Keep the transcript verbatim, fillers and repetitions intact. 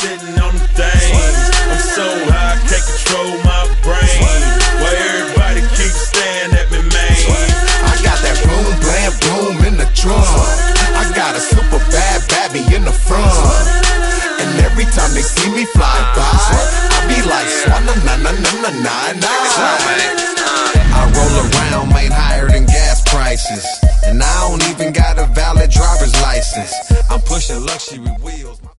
sitting on the thing. I'm so high, I can't control my brain. Why everybody keeps staring at me, man? I got that boom, blam, boom in the trunk. I got a super bad babby in the front. And every time they see me fly by, I be like, swalla na na na na na na. I roll around, made higher than gas prices, and I don't even got a valid driver's license. I'm pushing luxury wheels.